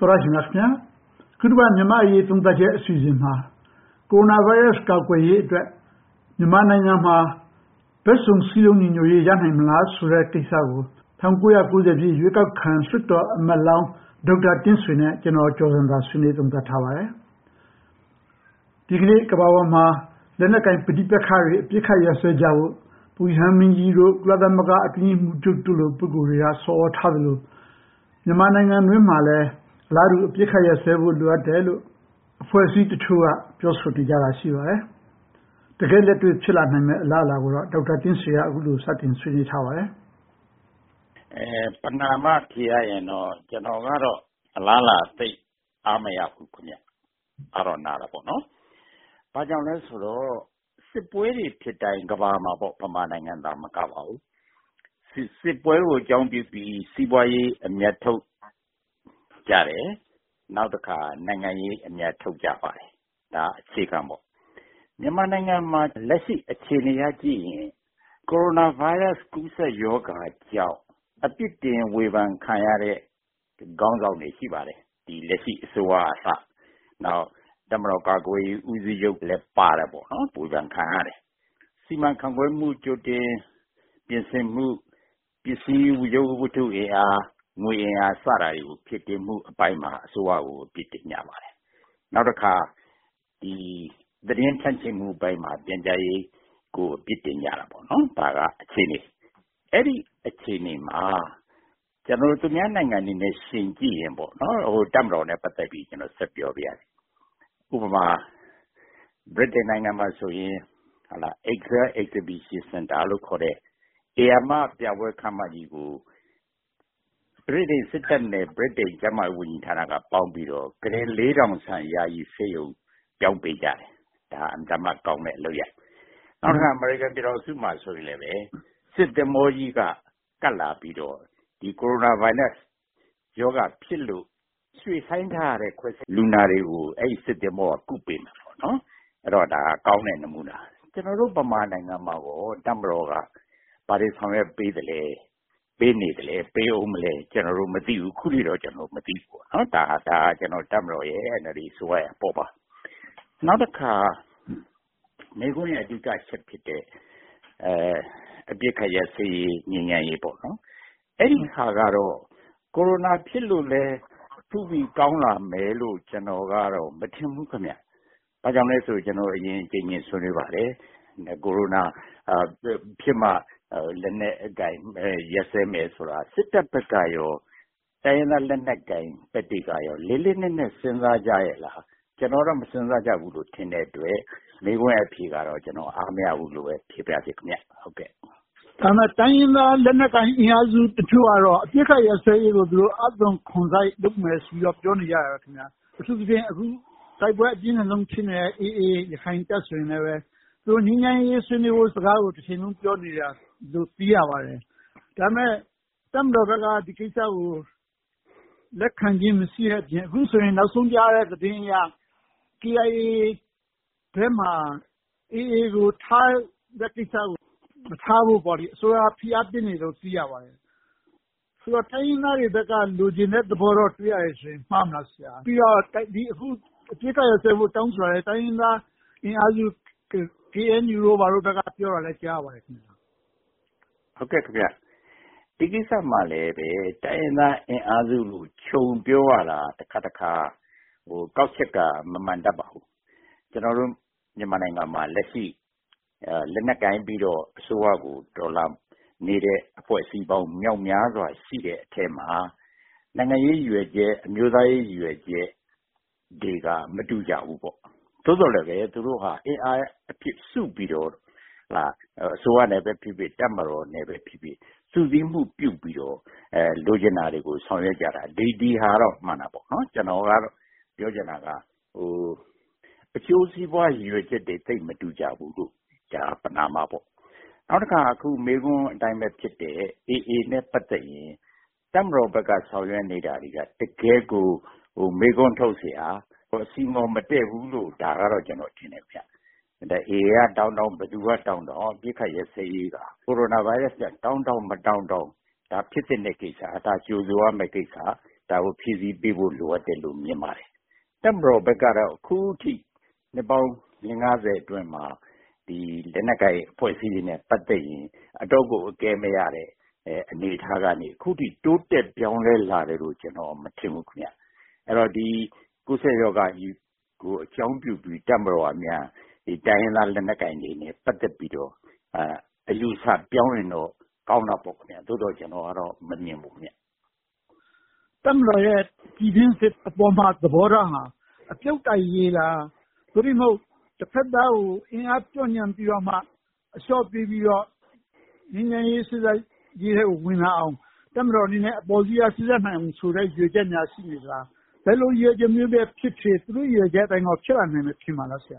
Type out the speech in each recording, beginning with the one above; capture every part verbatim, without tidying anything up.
တော်ရရှိမြခင်ဗျာခုတစ်ပတ်မြန်မာရေးသုံးသပ်ချက်အစီအစဉ်မှာကိုရိုနာဗိုင်းရပ်စ်ကာကွယ်ရေးအတွက်မြန်မာနိုင်ငံမှာဘက်စုံစည်းလုံးညီညွတ်ရေးရနိုင်မလားဆိုတဲ့ကိစ္စကို၁၉၉၀ပြည့်ရွေးကောက်ခံလွှတ်တော်အမတ်လောင်းဒေါက်တာတင့်ဆွေနဲ့ကျွန်တော်ကျော်စံသာဆွေးနွေးသုံးသပ်ထားပါတယ်ဒီကနေ့ကမ္ဘာပေါ်မှာလက်နက်ကိုင်ပဋိပက္ခတွေအပြစ်ခတ်ရဆွဲကြဖို့ပူဟန်မင်းကြီးတို့ကုလသမဂ္ဂအတွင်းမှုချုပ်တို့လိုပုဂ္ဂိုလ်တွေကဆော်ထားတယ်လို့မြန်မာနိုင်ငံတွင်းမှာလည်းအလားတူအပြစ်ခတ်ရဆွဲဖို့လိုအပ်တယ်လို့အဖွဲ့အစည်းတချို့ကပြောဆိုကြတာရှိပါတယ်တကယ်လက်တွေ့ဖြစ်လာနိုင်မယ့်အလားအလာကိုတော့ဒေါက်တာတင့်ဆွေကအခုလိုစတင်ဆွေးနွေးထားပါတယ်အဲပဏာမဖြေရရင်တော့ကျွန်တော်ကတော့အလားလာသိအားမရဘူးခင်ဗျအားတော့နားတာပေါ့နော်ဘာကြောင့်လဲဆိုတော့စစ်ပွဲတွေဖြစ်တိုင်းကမ္ဘာမှာပေါ့ဗမာနိုင်ငံသားမကပါဘူးစစ်ပွဲကိုအကြောင်းပြုပြီးစီးပွားရေးအမြတ်ထုတ်ကြတယ်နောက်တစ်ခါနိုင်ငံရေးအမြတ်ထုတ်ကြပါတယ်ဒါအခြေခံပေါ့မြန်မာနိုင်ငံမှာလက်ရှိအခြေအနေအကြည့်ရင်ကိုရိုနာဗိုင်းရပ်စ်ကူးစက်ရောဂါကြောင့်အပြစ်တင်ဝေဖန်ခံရတဲ့ခေါင်းဆောင်တွေရှိပါတယ်ဒီလက်ရှိအစိုးရအစနောက်တမတော်ကာကွယ်ရေးဦးစီးချုပ်လည်းပါတယ်ပေါ့နော်ဝေဖန်ခံရတယ်စီမံခန့်ခွဲမှုကြိုတင်ပြင်ဆင်မှုပစ္စည်းဝရုပ်ဝတ္ထုအင်အားငွေအင်အားစတာတွေကိုဖြစ်တည်မှုအပိုင်းမှာအစိုးရကိုပြစ်တင်ကြပါတယ်နောက်တစ်ခါဒီသတင်းဖြန့်ချိမှုအပိုင်းမှာပြန်ကြားရေးကိုပြစ်တင်ကြတာပေါ့နော်ဒါကအခြေအနေအဲ့ဒီအခြေအနေမှာကျွန်တော်တို့သူများနိုင်ငံတွေနဲ့ရှင်ကြည့်ရင်ပေါ့နော်ဟိုတမတော်နဲ့ပတ်သက်ပြီးကျွန်တော်ဆက်ပြောပြရတယ်ဥပမာဗြိတိန်နိုင်ငံမှာဆိုရင်ဟာလာ Excel Exhibition Center လို့ခေါ်တဲ့အေယာမပြပွဲခမ်းမကြီးကိုဗြိတိန်စစ်တပ်နဲ့ဗြိတိန်ကျန်းမာရေးဝန်ကြီးဌာနကပေါင်းပြီးတော့ဂရေလေးထောင်ဆန်ယာယီဆေးရုံပြောင်းပေးကြတယ်ဒါအမှန်မှကောင်းတဲ့အလုပ်ရနောက်တစ်ခါအမေရိကန်ပြည်တော်စုမှာဆိုရင်လည်းပဲစစ်သမောကြီးကကတ်လာပြီးတော့ဒီကိုရိုနာဗိုင်းရပ်စ်ရောဂါဖြစ်လို့ရွှေ့ဆိုင်ထားတဲ့ခွဲလူနာတွေကိုအဲ့ဒီစစ်သမောကကုပေးမှာပေါ့နော်အဲ့တော့ဒါကောင်းတဲ့နမူနာကျွန်တော်တို့ဗမာနိုင်ငံမှာကိုတမတော်ကဘာတွေဆောင်ရွက်ပေးတယ်လဲပေးနေတယ်လဲပေးအောင်မလဲကျွန်တော်တို့မသိဘူးခုထိတော့ကျွန်တော်မသိဘူးပေါ့နော်ဒါဒါကျွန်တော်တမတော်ရဲ့အဲ့ဒီဆိုရပေါ်ပါနောက်တစ်ခါမိကုန်းရဲ့အဓိကချက်ဖြစ်တဲ့အဲအပြစ်ခရစေးညဉ့်ညံ့ရေးပေါ့နော်အဲ့ဒီခါကတော့ကိုရိုနာဖြစ်လို့လဲသူ့ပြီးကောင်းလာမယ်လို့ကျွန်တော်ကတော့မထင်ဘူးခင်ဗျ။ဘာကြောင့်လဲဆိုကျွန်တော်အရင်အချိန်ချင်းဆွေးနွေးပါတယ်။ကိုရိုနာဖြစ်မှလက်နဲ့အကင်ရက်စဲမယ်ဆိုတာစစ်တပ်ဘက်ကရောတိုင်းရင်းသားလက်နက်ကင်ပက်တီကရောလေးလေးနက်နက်စဉ်းစားကြရဲ့လားကျွန်တော်တော့မစဉ်းစားကြဘူးလို့ထင်တဲ့အတွက်မိခွင့်အဖြေကတော့ကျွန်တော်အားမရဘူးလို့ပဲဖြေပြစီခင်ဗျဟုတ်ကဲ့ဒါမှတိုင်းရင်းသားလက်နက်ကိုင်အင်အားစုတချို့ကတော့အပြစ်ခတ်ရဆွဲရေးကိုသူတို့အသွင်ခွန်ဆိုင်လုပ်မယ်ဆိုတော့ပြောနေကြရတာခင်ဗျာအထူးသဖြင့်အခုတိုက်ပွဲအပြင်းထန်ဆုံးဖြစ်နေတဲ့အေးအေးရခိုင်တပ်ဆိုရင်လည်းပဲသူတို့ငြိမ်းချမ်းရေးဆွေးနွေးဖို့စကားကိုတစ်ချိန်လုံးပြောနေတာလို့သိရပါတယ်ဒါပေမဲ့တမတော်ဘက်ကဒီကိစ္စကိုလက်ခံခြင်းမရှိတဲ့အပြင်အခုဆိုရင်နောက်ဆုံးကြားတဲ့သတင်းအရ K I A ဘက်မှာအေးအေးကိုထားတဲ့ကိစ္စကိုမထားဖို့ပေါ့လေအစိုးရဖိအားပေးနေလို့သိရပါတယ်ဆိုတော့တိုင်းရင်းသားတွေဘက်ကလူကျင်တဲ့သဘောတော့တွေ့ရတယ်ဆိုရင်မှားမလားဆရာပြီးတော့ဒီအခုအပြစ်ကရဆဲဖို့တောင်းဆိုရတဲ့တိုင်းရင်းသားအင်အားစု K N U တို့ဘာလို့ဘက်ကပြောရလဲကြားပါတယ်ခင်ဗျာဟုတ်ကဲ့ခင်ဗျဒီကိစ္စမှာလည်းပဲတိုင်းရင်းသားအင်အားစုကိုခြုံပြောရတာတစ်ခါတစ်ခါဟိုကောက်ချက်ကမမှန်တတ်ပါဘူးကျွန်တော်တို့မြန်မာနိုင်ငံမှာလက်ရှိလက်နက်ကိုင်းပြီးတော့အစိုးရကိုဒေါ်လာနေတဲ့အဖွဲ့အစည်းပေါင်းမြောက်များစွာရှိတဲ့အထက်မှာနိုင်ငံရေးရွယ်ချက်အမျိုးသားရေးရွယ်ချက်တွေကမတူကြဘူးပေါ့သို့တော်လည်းပဲသူတို့ဟာအင်အားအဖြစ်စုပြီးတော့ဟာအစိုးရနဲ့ပဲဖြစ်ဖြစ်တပ်မတော်နဲ့ပဲဖြစ်ဖြစ်စုစည်းမှုပြုပြီးတော့အဲလိုချင်တာတွေကိုဆောင်ရွက်ကြတာဒီဒီဟာတော့မှန်တာပေါ့နော်ကျွန်တော်ကတော့ပြောချင်တာကဟိုအကျိုးစီးပွားရွယ်ချက်တွေသိမတူကြဘူးလို့ဒါပနာမပေါ့နောက်တစ်ခါအခုမေကွန်းအတိုင်းပဲဖြစ်တဲ့ အေးအေး နဲ့ပတ်သက်ရင်တပ်မတော်ဘက်ကဆောင်ရွက်နေတာတွေကတကယ်ကိုဟိုမေကွန်းထုတ်เสียဟိုအစီမောမတည့်ဘူးလို့ဒါကတော့ကျွန်တော်ထင်တယ်ဗျဒါအေးကတောင်းတောင်းဘယ်သူကတောင်းတော့ပြစ်ခတ်ရဲစေးကြီးကကိုရိုနာဗိုင်းရပ်စ်ကတောင်းတောင်းမတောင်းတောင်းဒါဖြစ်တဲ့ကိစ္စဒါကြိုးစိုးရမယ့်ကိစ္စဒါဒါကိုဖြည့်ဆည်းပေးဖို့လိုအပ်တယ်လို့မြင်ပါတယ်တပ်မတော်ဘက်ကတော့အခုထိနှစ်ပေါင်း၅၀အတွင်းမှာဒီလက်နက်ကိုင်အဖွဲ့အစည်းတွေနဲ့ပတ်သက်ရင်အတော့ကိုအကဲမရတဲ့အနေအထားကနေအခုထိတိုးတက်ပြောင်းလဲလာတယ်လို့ကျွန်တော်မထင်ဘူးခင်ဗျအဲ့တော့ဒီကုသရောဂါကြီးကိုအကြောင်းပြုပြီးတပ်မတော်အများဒီတိုင်းရင်းသားလက်နက်ကိုင်တွေနဲ့ပတ်သက်ပြီးတော့အာအယူဆပြောင်းရင်တော့ကောင်းတာပေါ့ခင်ဗျသို့တော့ကျွန်တော်ကတော့မမြင်ဘူးခင်ဗျတပ်မတော်ရဲ့ပြည်တွင်းစစ်အပေါ်မှာသဘောထားဟာအပြုတ်တိုက်ရေးလားသို့မဟုတ်တစ်ဖက်သားကိုအင်အားပြော့ညံပြီးတော့မှအလျှော့ပြီးပြီးတော့ငင်းငယ်ရေးစစ်စစ်ရေးတဲ့ဝင်လာအောင်တပ်မတော်အနေနဲ့အပေါ်စီးရစစ်စစ်နိုင်အောင်ဆိုတဲ့ရွေချက်များရှိနေသလားဘယ်လိုရွေချက်မျိုးပဲဖြစ်ဖြစ်သူတို့ရွေချက်အတိုင်းတော့ဖြစ်လာနိုင်မယ်ဖြစ်မှာလားဆရာ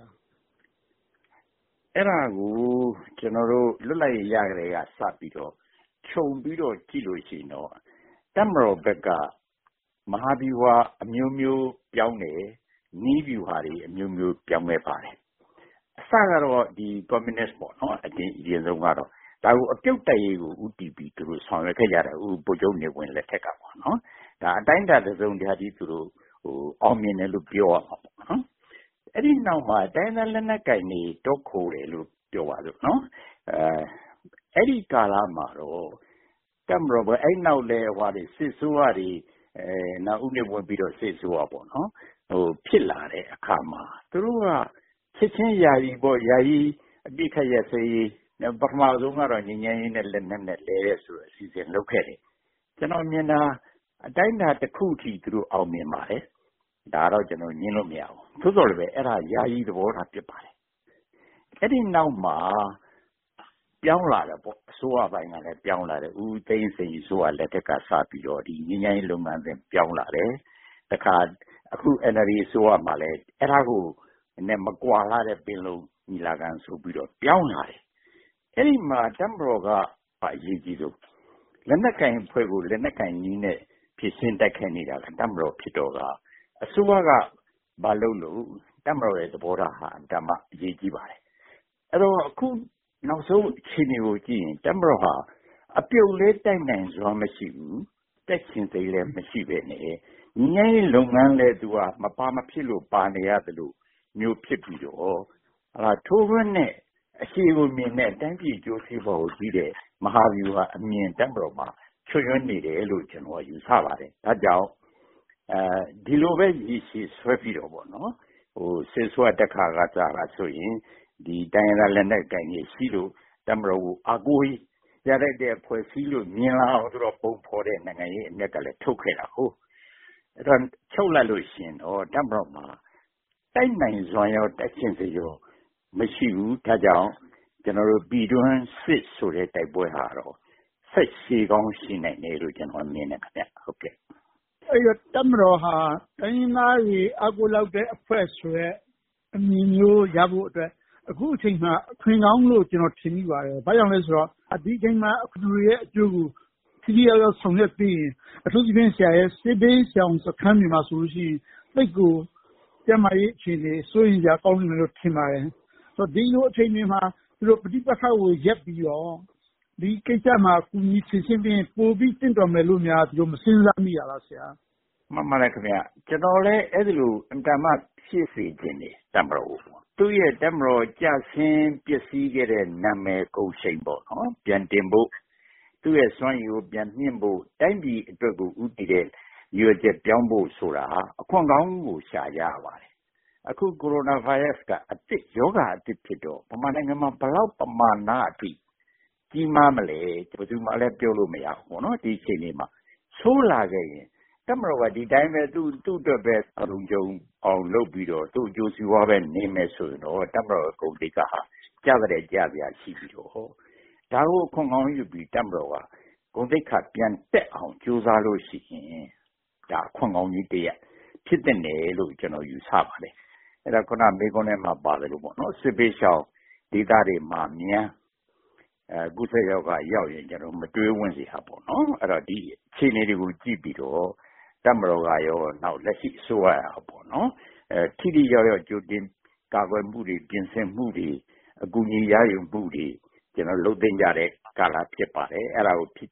အဲ့ဒါကိုကျွန်တော်တို့လွတ်လပ်ရေးရကြတဲ့ကစပြီးတော့ခြုံပြီးတော့ကြည့်လို့ရှိရင်တော့တပ်မတော်ဘက်ကမဟာဗျူဟာအမျိုးမျိုးပြောင်းတယ်နီးဗျူဟာတွေအမျိုးမျိုးပြောင်းခဲ့ပါတယ်အစကတော့ဒီ communist ပေါ့နော်အရင်အရင်ဆုံးကတော့ဒါကိုအပြုတ်တိုက်ရေးကိုဥတီပြီးသူတို့ဆောင်ရွက်ခဲ့ကြတယ်ဥပုတ်ကျုံနေဝင်လက်ထက်ကပေါ့နော်ဒါအတိုင်းအတာတစ်စုံတရာကြီးသူတို့ဟိုအောင်မြင်တယ်လို့ပြောရမှာပေါ့နော်အဲ့ဒီနောက်မှာတိုင်းသားလက်နက်ကင်တွေတော့ခိုးတယ်လို့ပြောပါစို့နော်အဲအဲ့ဒီကာလမှာတော့တပ်မတော်ပဲအဲ့နောက်လဲဟိုတွေစစ်ဆိုးရတွေအဲနောက်ဥနေဝင်ပြီးတော့စစ်ဆိုးရပေါ့နော်ဟိုဖြစ်လာတဲ့အခါမှာသူတို့ကချက်ချင်းယာယီပေါ့ယာယီအပြစ်ခတ်ရစေးပထမဆုံးကတော့ငြိမ်းချမ်းရေးနဲ့လက်နက်နဲ့လဲတဲ့ဆိုတော့အစီအစဉ်လုပ်ခဲ့တယ်ကျွန်တော်မြင်တာအတိုင်းအတာတစ်ခုထိသူတို့အောင်မြင်ပါတယ်ဒါတော့ကျွန်တော်ညင်းလို့မရဘူးသို့တော်လည်းပဲအဲ့ဒါယာယီသဘောထားဖြစ်ပါတယ်အဲ့ဒီနောက်မှာပြောင်းလာတယ်ပေါ့အစိုးရပိုင်းကလည်းပြောင်းလာတယ်ဦးသိန်းစိန်အစိုးရလက်ထက်ကစပြီးတော့ဒီငြိမ်းချမ်းရေးလုပ်ငန်းစဉ်ပြောင်းလာတယ်တခါအခု N L D အစိုးရမှာလည်းအဲ့ဒါကိုနဲ့မကွာလာတဲ့ပင်လုံညီလာခံဆိုပြီးတော့ပြောင်းလာတယ်အဲ့ဒီမှာတပ်မတော်ကအရေးကြီးဆုံးလက်နက်ကင်ဖွဲ့ကိုလက်နက်ကင်ကြီးနဲ့ဖြစ်ရှင်းတိုက်ခိုက်နေတာကတပ်မတော်ဖြစ်တော့ကအစိုးရကမလုပ်လို့တပ်မတော်ရဲ့သဘောထားဟာဓမ္မအရေးကြီးပါတယ်အဲ့တော့အခုနောက်ဆုံးအခြေအနေကိုကြည့်ရင်တပ်မတော်ဟာအပြုတ်လေးတိုက်နိုင်စွာမရှိဘူးတက်ချင်သေးလည်းမရှိပဲနဲ့ညီငယ်လုပ်ငန်းလဲသူကမပါမဖြစ်လို့ပါနေရတယ်လို့မျိုးဖြစ်ပြီးတော့ဟာထိုးခွန်းနဲ့အရှိကိုမြင်တဲ့တိုင်းပြည်ကြိုးစီးပေါ်ကိုကြည့်တဲ့မဟာဗျူဟာအမြင်တပ်မတော်မှာချွတ်ယွန်းနေတယ်လို့ကျွန်တော်ယူဆပါတယ်ဒါကြောင့်အဲဒီလိုပဲရည်ရှိဆွဲပြီးတော့ပေါ့နော်ဟိုစစ်ဆွဲတက်ခါကကြာတာဆိုရင်ဒီတိုင်းရင်းလက်နက်ကင်ကြီးရှိလို့တမတော်ကိုအကူရတဲ့တဲ့ဖွဲ့စည်းလို့မြင်လာအောင်ဆိုတော့ပုံဖော်တဲ့နိုင်ငံရေးအမြက်ကလည်းထုတ်ခဲ့တာဟုတ်အဲ့တော့ချုပ်လိုက်လို့ရှင်တော့တမတော်မှာတိုက်နိုင်စွမ်းရောတက်ချင်းစရောမရှိဘူးဒါကြောင့်ကျွန်တော်တို့ပြည်တွင်းစစ်ဆိုတဲ့တိုက်ပွဲဟာတော့ဆက်ရှိကောင်းရှိနိုင်တယ်လို့ကျွန်တော်မြင်တယ်ခင်ဗျဟုတ်ကဲ့အဲ့တော့တမတော်ဟာတိုင်းရင်းသားတွေအကူလောက်တဲ့အဖွဲ့ဆိုရဲအမြင်မျိုးရဖို့အတွက်အခုအချိန်မှာအခွင့်ကောင်းလို့ကျွန်တော်ထင်မိပါတယ်။ဘာကြောင့်လဲဆိုတော့ဒီအချိန်မှာလူတွေရဲ့အကျိုးကိုခရီးရောက်ရောက်ဆောင်ရွက်ပြီးရင်အထူးသဖြင့်ဆရာရဲ့စစ်ဘေးဆောင်စခန်းတွေမှာဆိုလို့ရှိရင်သိတ်ကိုကျမကြီးအခြေအနေစိုးရင်ကြကောင်းတယ်လို့ထင်ပါတယ်။ဆိုတော့ဒီလိုအချိန်တွေမှာသူတို့ပဋိပက္ခကိုရက်ပြီးတော့ဒီကိစ္စမှာကုညီဆင်ရှင်းပြီးပို့ပြီးတင့်တော်မယ်လို့များဒီလိုမစဉ်းစားမိရလားဆရာ။မှန်ပါတယ်ခင်ဗျ။ကျွန်တော်လည်းအဲ့ဒီလိုအင်တာမဖြစ်စေခြင်းနေတမလို့သူ့ရဲ့တမတော်ကြဆင်းပစ္စည်းခဲ့တဲ့နာမည်ကုန်ရှိန်ပေါ့နော်ပြန်တင်ဖို့သူ့ရဲ့စွမ်းရည်ကိုပြန်မြင့်ဖို့တိုင်းပြည်အတွက်ကိုဥတည်တဲ့ရွေးချက်ပြောင်းဖို့ဆိုတာအခွင့်ကောင်းကိုရှာရပါတယ်အခုကိုရိုနာဗိုင်းရပ်စ်ကအစ်စ်ယောဂအစ်စ်ဖြစ်တော့ဗမာနိုင်ငံမှာဘလောက်ပမာဏအထိကြီးမားမလဲဘယ်သူမှလည်းပြောလို့မရဘူးပေါ့နော်ဒီအချိန်လေးမှာဆိုးလာခဲ့ရင်တမတော်ကဒီတိုင်းပဲသူ့သူ့အတွက်ပဲအလုံးကျုံအောင်လုပ်ပြီးတော့သူ့အကျိုးစီးပွားပဲနေမယ်ဆိုရင်တော့တမတော်အကုန်တိတ်ကဟာကြားကြတဲ့ကြားပြရှိပြီးတော့ဒါကိုခွန်ကောင်းယူပြီးတမတော်ကဂုံတိတ်ခပြန်တက်အောင်ကြိုးစားလို့ရှိရင်ဒါခွန်ကောင်းကြီးတည်းဖြစ်တဲ့နယ်လို့ကျွန်တော်ယူဆပါတယ်အဲ့ဒါခုနမေကွန်းထဲမှာပါတယ်လို့ပေါ့နော်စစ်ပေးရှောင်းဒေသတွေမှာမြန်အဲကုသရောဂါရောက်ရင်ကျွန်တော်မတွေးဝင်စီဟာပေါ့နော်အဲ့တော့ဒီအခြေအနေတွေကိုကြည့်ပြီးတော့တမတော်ကရောနောက်လက်ရှိအစိုးရရပေါ့နော်အဲထိတိရောက်ရောက်ကြိုတင်ကာကွယ်မှုတွေပြင်ဆင်မှုတွေအကူအညီရယူမှုတွေကျွန်တော်လုပ်သင့်ကြတဲ့ကာလဖြစ်ပါတယ်အဲ့ဒါကိုဖြစ်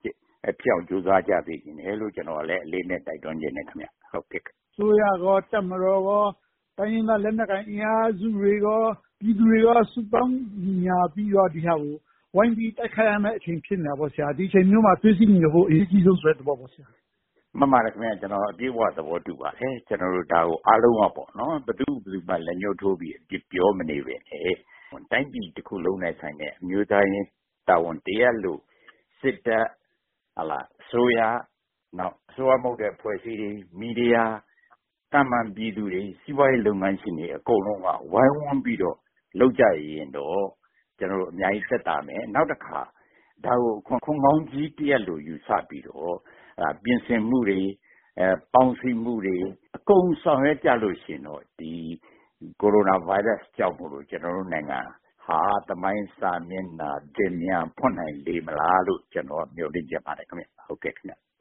အပြောင်ကြိုးစားကြသေးတယ်လေလို့ကျွန်တော်လည်းအလေးနဲ့တိုက်တွန်းခြင်းနဲ့ခင်ဗျဟုတ်ကဲ့ဆိုရကောတက်မတော်ကောတိုင်းရင်းသားလက်နက်ကိုင်အင်အားစုတွေကောပြည်သူတွေကောစုပေါင်းညာပြီးတော့ဒီဟာကိုဝိုင်းပြီးတိုက်ခိုက်ရမယ့်အချိန်ဖြစ်နေတာပေါ့ဆရာဒီချိန်မျိုးမှာသွေးစည်းညီဖို့အရေးကြီးဆုံးဆိုတဲ့သဘောပေါ့ဆရာမှန်ပါတယ်ခင်ဗျကျွန်တော်အပြည့်အဝသဘောတူပါတယ်ကျွန်တော်တို့ဒါကိုအားလုံးကပေါ့နော်ဘယ်သူဘယ်သူမှလက်ညှိုးထိုးပြီးအပြစ်ပြောမနေပဲနဲ့တိုင်းပြည်တစ်ခုလုံးနဲ့ဆိုင်တဲ့အမျိုးသားရင်းတာဝန်တရားလို့စစ်တပ်ဟလာဆိုရနောက်ဆိုရမဟုတ်တဲ့ဖွဲ့စည်းတွေမီဒီယာတမန်ပြည်သူတွေစီးပွားရေးလုပ်ငန်းရှင်တွေအကုန်လုံးကဝိုင်းဝန်းပြီးတော့လုပ်ကြရင်တော့ကျွန်တော်တို့အများကြီးသက်သာမယ်နောက်တစ်ခါဒါကိုခွန်ခွန်ကောင်းကြီးတရက်လို့ယူဆပြီးတော့ပြင်ဆင်မှုတွေအဲပေါင်းစည်းမှုတွေအကုန်ဆောင်ရွက်ကြလို့ရှင်တော့ဒီကိုရိုနာဗိုင်းရပ်စ်ကြောင့်မို့လို့ကျွန်တော်တို့နိုင်ငံဟာသမိုင်းစာမျက်နှာတင်များဖွင့်နိုင်လေမလားလို့ကျွန်တော်မျှော်လင့်ကြပါတယ်ခင်ဗျဟုတ်ကဲ့ခင်ဗျ